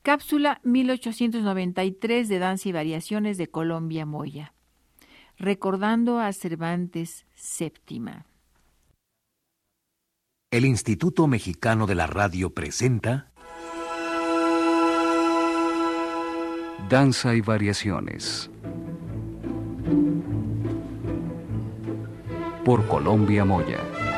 Cápsula 1893 de Danza y Variaciones de Colombia Moya. Recordando a Cervantes Séptima. El Instituto Mexicano de la Radio presenta Danza y Variaciones por Colombia Moya.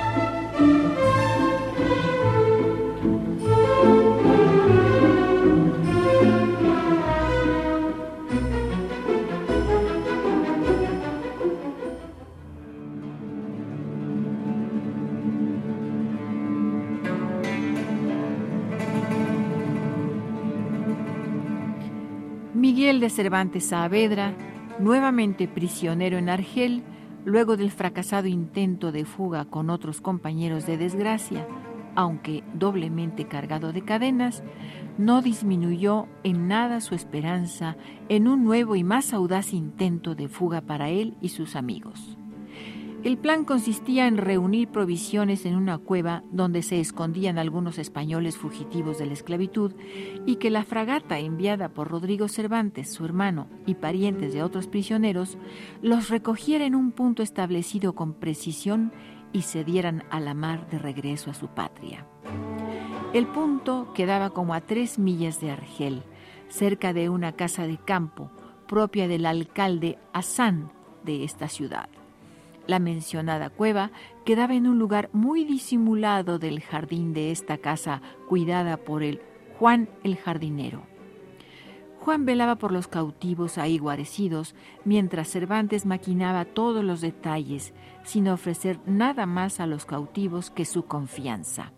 Miguel de Cervantes Saavedra, nuevamente prisionero en Argel, luego del fracasado intento de fuga con otros compañeros de desgracia, aunque doblemente cargado de cadenas, no disminuyó en nada su esperanza en un nuevo y más audaz intento de fuga para él y sus amigos. El plan consistía en reunir provisiones en una cueva donde se escondían algunos españoles fugitivos de la esclavitud y que la fragata enviada por Rodrigo Cervantes, su hermano y parientes de otros prisioneros, los recogiera en un punto establecido con precisión y se dieran a la mar de regreso a su patria. El punto quedaba como a 3 millas de Argel, cerca de una casa de campo propia del alcalde Hazán de esta ciudad. La mencionada cueva quedaba en un lugar muy disimulado del jardín de esta casa cuidada por el Juan el jardinero. Juan velaba por los cautivos ahí guarecidos, mientras Cervantes maquinaba todos los detalles, sin ofrecer nada más a los cautivos que su confianza.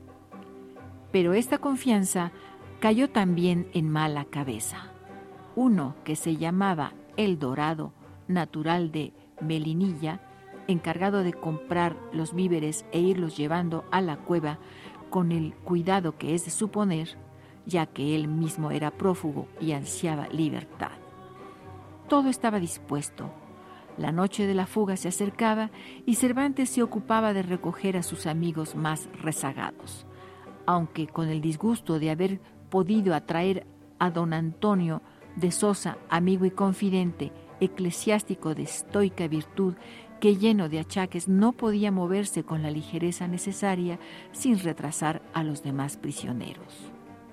Pero esta confianza cayó también en mala cabeza. Uno que se llamaba El Dorado, natural de Melinilla, encargado de comprar los víveres e irlos llevando a la cueva con el cuidado que es de suponer, ya que él mismo era prófugo y ansiaba libertad. Todo estaba dispuesto. La noche de la fuga se acercaba y Cervantes se ocupaba de recoger a sus amigos más rezagados, aunque con el disgusto de haber podido atraer a don Antonio de Sosa, amigo y confidente, eclesiástico de estoica virtud, que lleno de achaques no podía moverse con la ligereza necesaria sin retrasar a los demás prisioneros.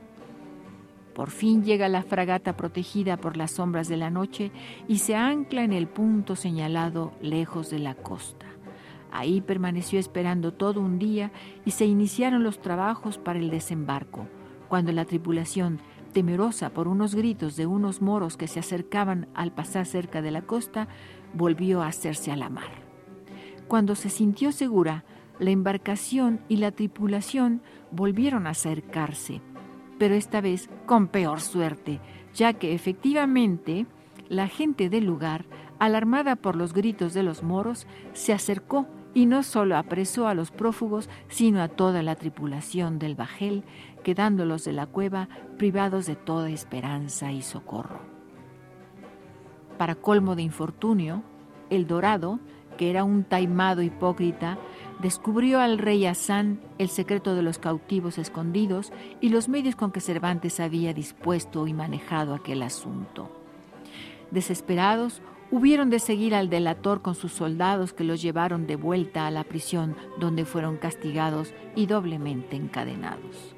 Por fin llega la fragata protegida por las sombras de la noche y se ancla en el punto señalado lejos de la costa. Ahí permaneció esperando todo un día y se iniciaron los trabajos para el desembarco, cuando la tripulación, temerosa por unos gritos de unos moros que se acercaban al pasar cerca de la costa, volvió a hacerse a la mar. Cuando se sintió segura, la embarcación y la tripulación volvieron a acercarse, pero esta vez con peor suerte, ya que efectivamente la gente del lugar, alarmada por los gritos de los moros, se acercó y no solo apresó a los prófugos, sino a toda la tripulación del bajel, quedándolos de la cueva privados de toda esperanza y socorro. Para colmo de infortunio, El Dorado, que era un taimado hipócrita, descubrió al rey Hazán el secreto de los cautivos escondidos y los medios con que Cervantes había dispuesto y manejado aquel asunto. Desesperados, hubieron de seguir al delator con sus soldados, que los llevaron de vuelta a la prisión, donde fueron castigados y doblemente encadenados.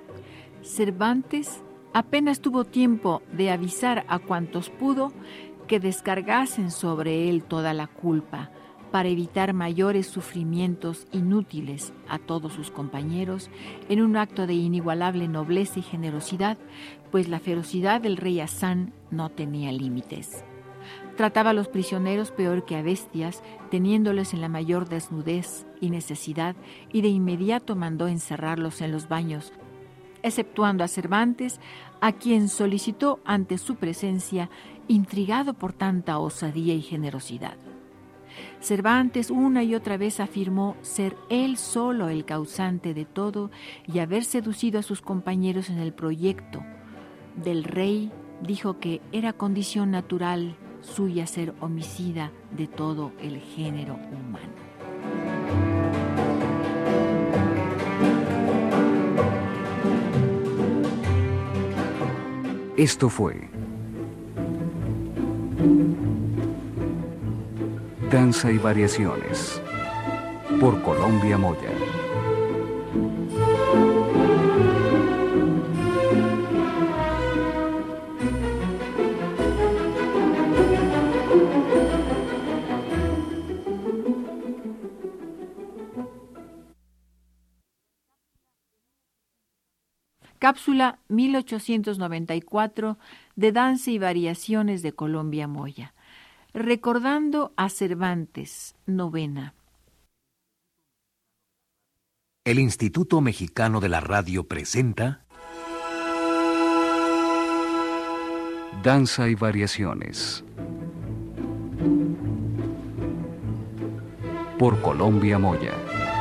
Cervantes apenas tuvo tiempo de avisar a cuantos pudo que descargasen sobre él toda la culpa, para evitar mayores sufrimientos inútiles a todos sus compañeros, en un acto de inigualable nobleza y generosidad, pues la ferocidad del rey Hazán no tenía límites. Trataba a los prisioneros peor que a bestias, teniéndoles en la mayor desnudez y necesidad, y de inmediato mandó encerrarlos en los baños, exceptuando a Cervantes, a quien solicitó ante su presencia, intrigado por tanta osadía y generosidad. Cervantes una y otra vez afirmó ser él solo el causante de todo y haber seducido a sus compañeros en el proyecto del rey. Dijo que era condición natural suya ser homicida de todo el género humano. Esto fue Danza y Variaciones por Colombia Moya. Cápsula 1894 de Danza y Variaciones de Colombia Moya. Recordando a Cervantes, novena. El Instituto Mexicano de la Radio presenta Danza y Variaciones por Colombia Moya.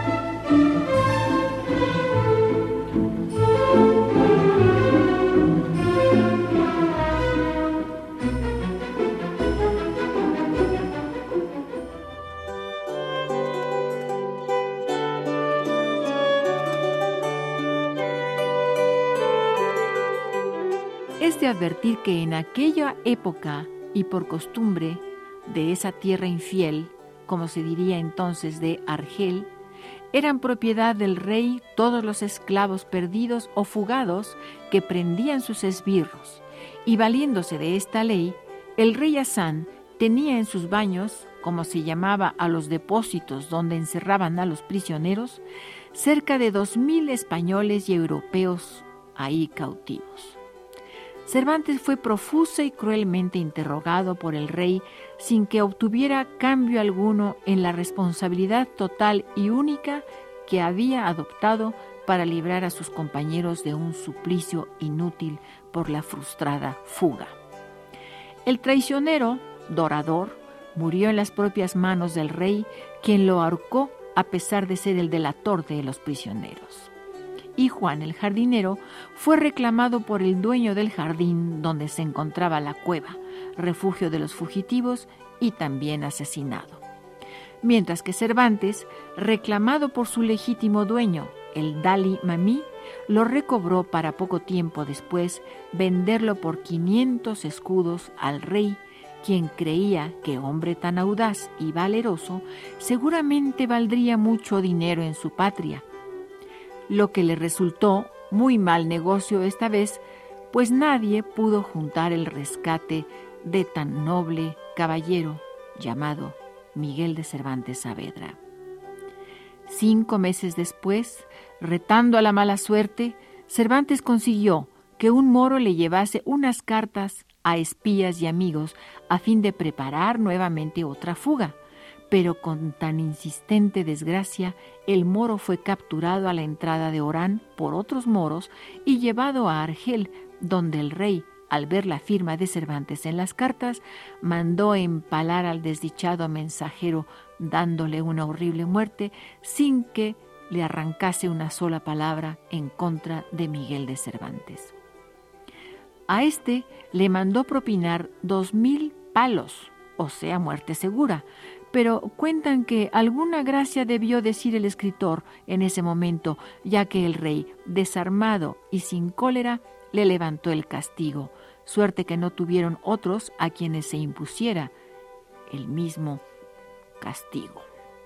Es de advertir que en aquella época y por costumbre de esa tierra infiel, como se diría entonces de Argel, eran propiedad del rey todos los esclavos perdidos o fugados que prendían sus esbirros, y valiéndose de esta ley, el rey Hasán tenía en sus baños, como se llamaba a los depósitos donde encerraban a los prisioneros, cerca de 2,000 españoles y europeos ahí cautivos. Cervantes fue profusa y cruelmente interrogado por el rey sin que obtuviera cambio alguno en la responsabilidad total y única que había adoptado para librar a sus compañeros de un suplicio inútil por la frustrada fuga. El traicionero, Dorador, murió en las propias manos del rey, quien lo ahorcó a pesar de ser el delator de los prisioneros. Y Juan el jardinero fue reclamado por el dueño del jardín donde se encontraba la cueva, refugio de los fugitivos, y también asesinado. Mientras que Cervantes, reclamado por su legítimo dueño, el Dalí Mamí, lo recobró para poco tiempo después venderlo por 500 escudos al rey, quien creía que hombre tan audaz y valeroso seguramente valdría mucho dinero en su patria, lo que le resultó muy mal negocio esta vez, pues nadie pudo juntar el rescate de tan noble caballero llamado Miguel de Cervantes Saavedra. 5 meses después, retando a la mala suerte, Cervantes consiguió que un moro le llevase unas cartas a espías y amigos a fin de preparar nuevamente otra fuga. Pero con tan insistente desgracia, el moro fue capturado a la entrada de Orán por otros moros y llevado a Argel, donde el rey, al ver la firma de Cervantes en las cartas, mandó empalar al desdichado mensajero, dándole una horrible muerte, sin que le arrancase una sola palabra en contra de Miguel de Cervantes. A este le mandó propinar 2,000 palos, o sea, muerte segura, pero cuentan que alguna gracia debió decir el escritor en ese momento, ya que el rey, desarmado y sin cólera, le levantó el castigo, suerte que no tuvieron otros a quienes se impusiera el mismo castigo.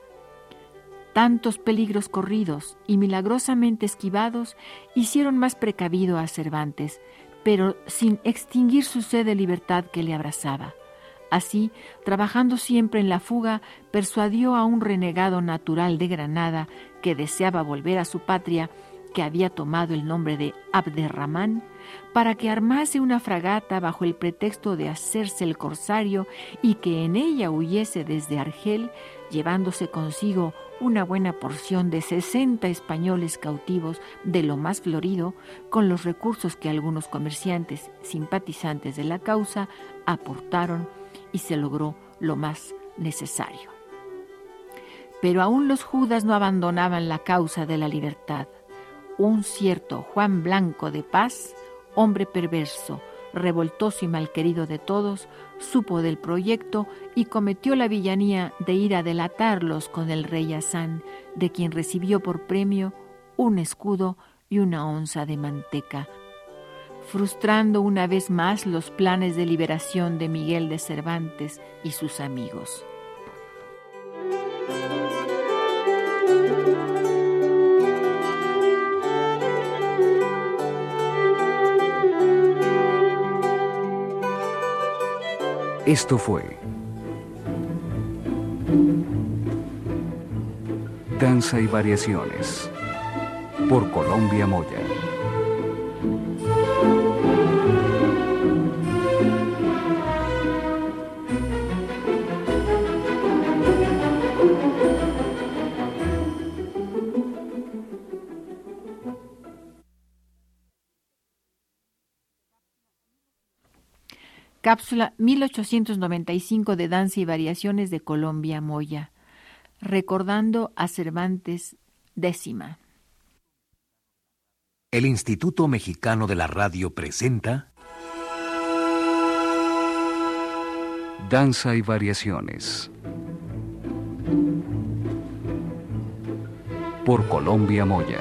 Tantos peligros corridos y milagrosamente esquivados hicieron más precavido a Cervantes, pero sin extinguir su sed de libertad que le abrazaba. Así, trabajando siempre en la fuga, persuadió a un renegado natural de Granada que deseaba volver a su patria, que había tomado el nombre de Abderramán, para que armase una fragata bajo el pretexto de hacerse el corsario y que en ella huyese desde Argel, llevándose consigo una buena porción de 60 españoles cautivos de lo más florido, con los recursos que algunos comerciantes simpatizantes de la causa aportaron, y se logró lo más necesario. Pero aún los judas no abandonaban la causa de la libertad. Un cierto Juan Blanco de Paz, hombre perverso, revoltoso y malquerido de todos, supo del proyecto y cometió la villanía de ir a delatarlos con el rey Hasán, de quien recibió por premio un escudo y una onza de manteca. frustrando una vez más los planes de liberación de Miguel de Cervantes y sus amigos. Esto fue Danza y Variaciones por Colombia Moya. Cápsula 1895 de Danza y Variaciones de Colombia Moya. Recordando a Cervantes, décima. El Instituto Mexicano de la Radio presenta Danza y Variaciones por Colombia Moya.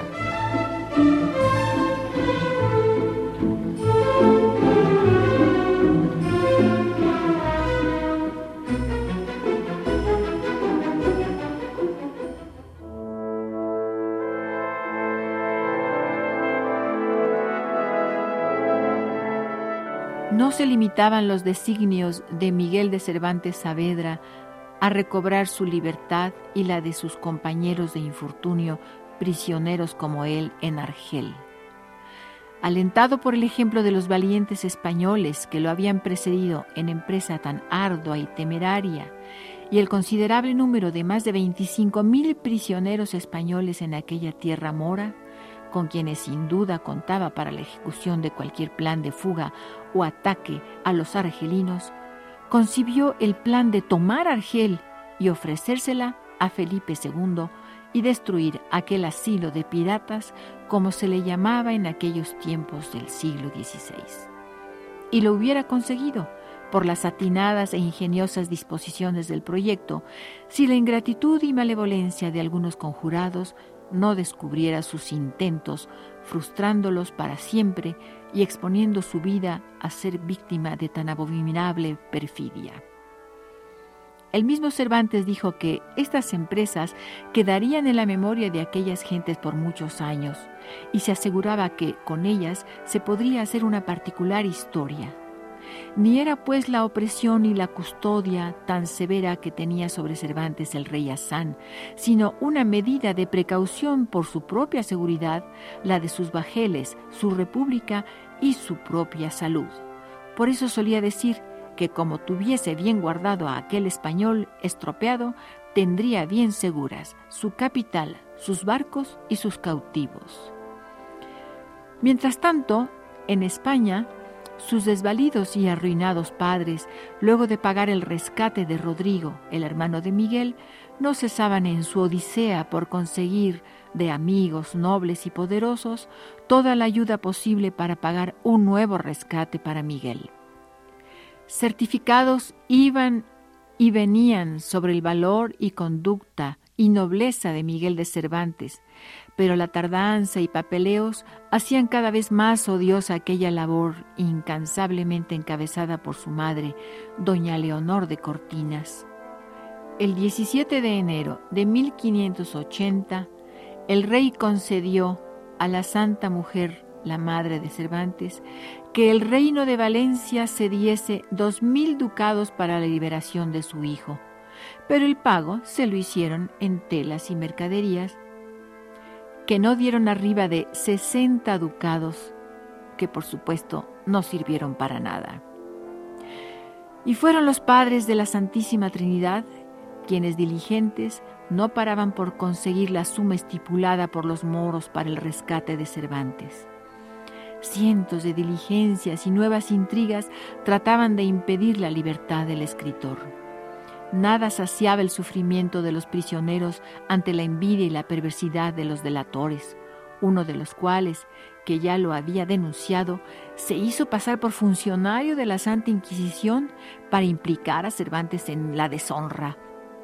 No se limitaban los designios de Miguel de Cervantes Saavedra a recobrar su libertad y la de sus compañeros de infortunio, prisioneros como él en Argel. Alentado por el ejemplo de los valientes españoles que lo habían precedido en empresa tan ardua y temeraria, y el considerable número de más de 25,000 prisioneros españoles en aquella tierra mora, con quienes sin duda contaba para la ejecución de cualquier plan de fuga o ataque a los argelinos, concibió el plan de tomar Argel y ofrecérsela a Felipe II y destruir aquel asilo de piratas, como se le llamaba en aquellos tiempos del siglo XVI. Y lo hubiera conseguido por las atinadas e ingeniosas disposiciones del proyecto, si la ingratitud y malevolencia de algunos conjurados no descubriera sus intentos, frustrándolos para siempre y exponiendo su vida a ser víctima de tan abominable perfidia. El mismo Cervantes dijo que estas empresas quedarían en la memoria de aquellas gentes por muchos años, y se aseguraba que con ellas se podría hacer una particular historia. Ni era pues la opresión y la custodia tan severa que tenía sobre Cervantes el rey Hassan, sino una medida de precaución por su propia seguridad, la de sus bajeles, su república y su propia salud. Por eso solía decir que como tuviese bien guardado a aquel español estropeado, tendría bien seguras su capital, sus barcos y sus cautivos. Mientras tanto, en España, sus desvalidos y arruinados padres, luego de pagar el rescate de Rodrigo, el hermano de Miguel, no cesaban en su odisea por conseguir de amigos nobles y poderosos toda la ayuda posible para pagar un nuevo rescate para Miguel. Certificados iban y venían sobre el valor y conducta y nobleza de Miguel de Cervantes, pero la tardanza y papeleos hacían cada vez más odiosa aquella labor incansablemente encabezada por su madre, doña Leonor de Cortinas. El 17 de enero de 1580, el rey concedió a la Santa Mujer, la madre de Cervantes, que el reino de Valencia cediese 2,000 ducados para la liberación de su hijo, pero el pago se lo hicieron en telas y mercaderías, que no dieron arriba de 60 ducados, que por supuesto no sirvieron para nada. Y fueron los padres de la Santísima Trinidad quienes, diligentes, no paraban por conseguir la suma estipulada por los moros para el rescate de Cervantes. Cientos de diligencias y nuevas intrigas trataban de impedir la libertad del escritor. Nada saciaba el sufrimiento de los prisioneros ante la envidia y la perversidad de los delatores, uno de los cuales, que ya lo había denunciado, se hizo pasar por funcionario de la Santa Inquisición para implicar a Cervantes en la deshonra.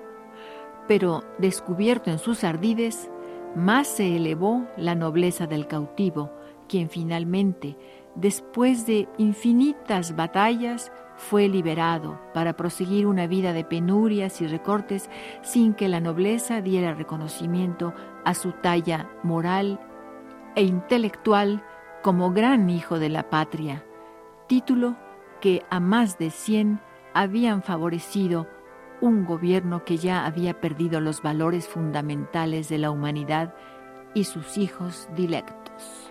Pero, descubierto en sus ardides, más se elevó la nobleza del cautivo, quien finalmente, después de infinitas batallas, fue liberado para proseguir una vida de penurias y recortes sin que la nobleza diera reconocimiento a su talla moral e intelectual como gran hijo de la patria, título que a más de 100 habían favorecido un gobierno que ya había perdido los valores fundamentales de la humanidad y sus hijos dilectos.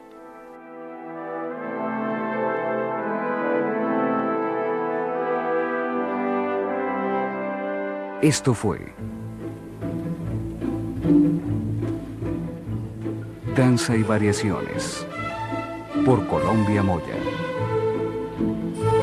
Esto fue Danza y Variaciones por Colombia Moya.